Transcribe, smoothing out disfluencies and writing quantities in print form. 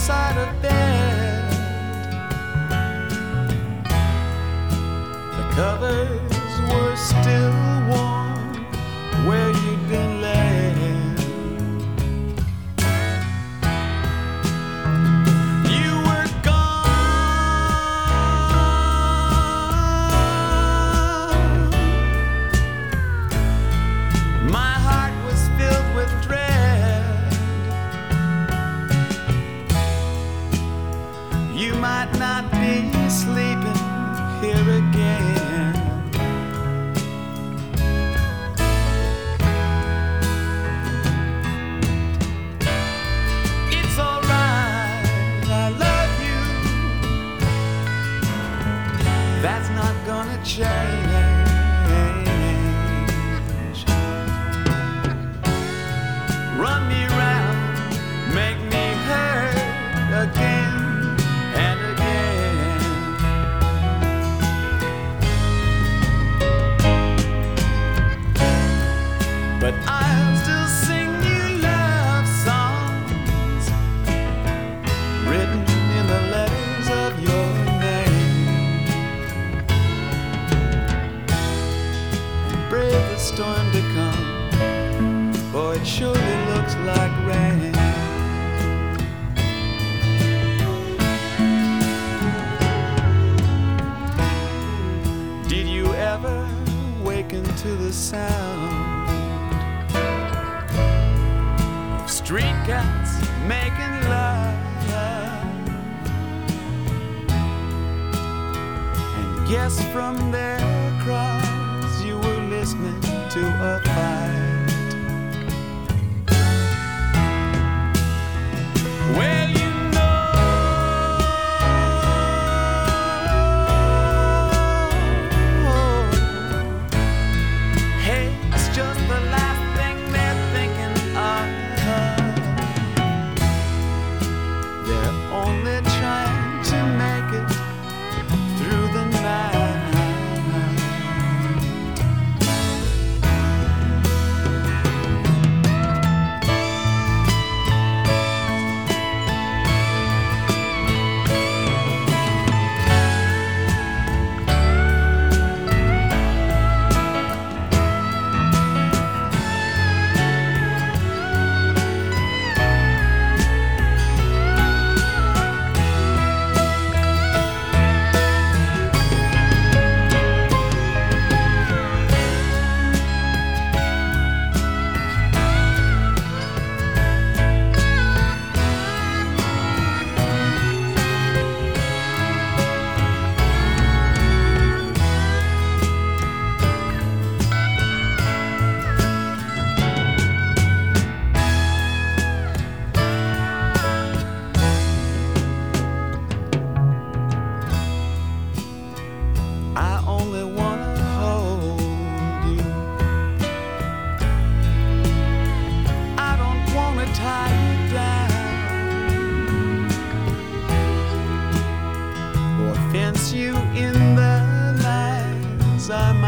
side of bed. The covers were still warm where you'd been laying. You were gone. My heart was filled with dread. You might not be sleeping here again. It's alright, I love you. That's not gonna change. Run me round, make me hurt again and again. But I'll still sing you love songs written in the letters of your name, and brave the storm to come, for it surely looks like rain. Did you ever waken to the sound of street cats making love, and guess from their cries you were listening to a fight? Well, you know, hey, it's just the last thing they're thinking of. They're only trying to make it through the night. I only wanna hold you. I don't wanna tie you down or fence you in the lines I'm